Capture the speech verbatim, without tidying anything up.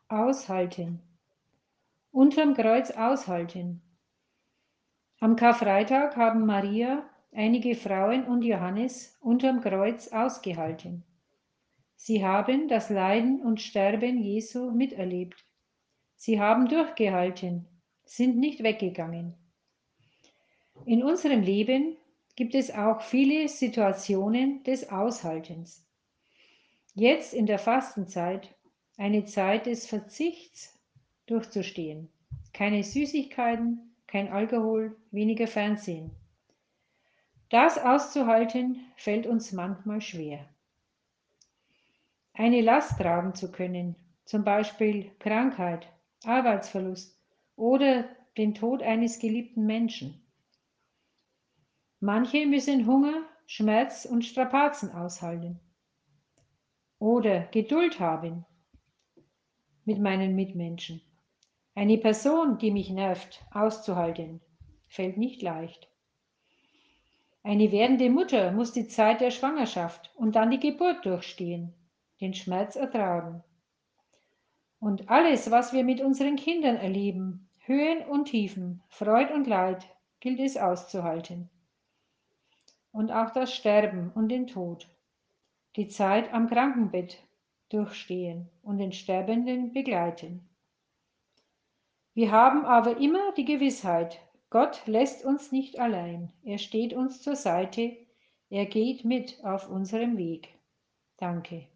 Aushalten. Unterm Kreuz aushalten. Am Karfreitag haben Maria, einige Frauen und Johannes unterm Kreuz ausgehalten. Sie haben das Leiden und Sterben Jesu miterlebt. Sie haben durchgehalten, sind nicht weggegangen. In unserem Leben gibt es auch viele Situationen des Aushaltens. Jetzt in der Fastenzeit eine Zeit des Verzichts durchzustehen. Keine Süßigkeiten, kein Alkohol, weniger Fernsehen. Das auszuhalten fällt uns manchmal schwer. Eine Last tragen zu können, zum Beispiel Krankheit, Arbeitsverlust oder den Tod eines geliebten Menschen. Manche müssen Hunger, Schmerz und Strapazen aushalten oder Geduld haben mit meinen Mitmenschen. Eine Person, die mich nervt, auszuhalten, fällt nicht leicht. Eine werdende Mutter muss die Zeit der Schwangerschaft und dann die Geburt durchstehen, den Schmerz ertragen. Und alles, was wir mit unseren Kindern erleben, Höhen und Tiefen, Freud und Leid, gilt es auszuhalten. Und auch das Sterben und den Tod, die Zeit am Krankenbett durchstehen und den Sterbenden begleiten. Wir haben aber immer die Gewissheit, Gott lässt uns nicht allein. Er steht uns zur Seite. Er geht mit auf unserem Weg. Danke.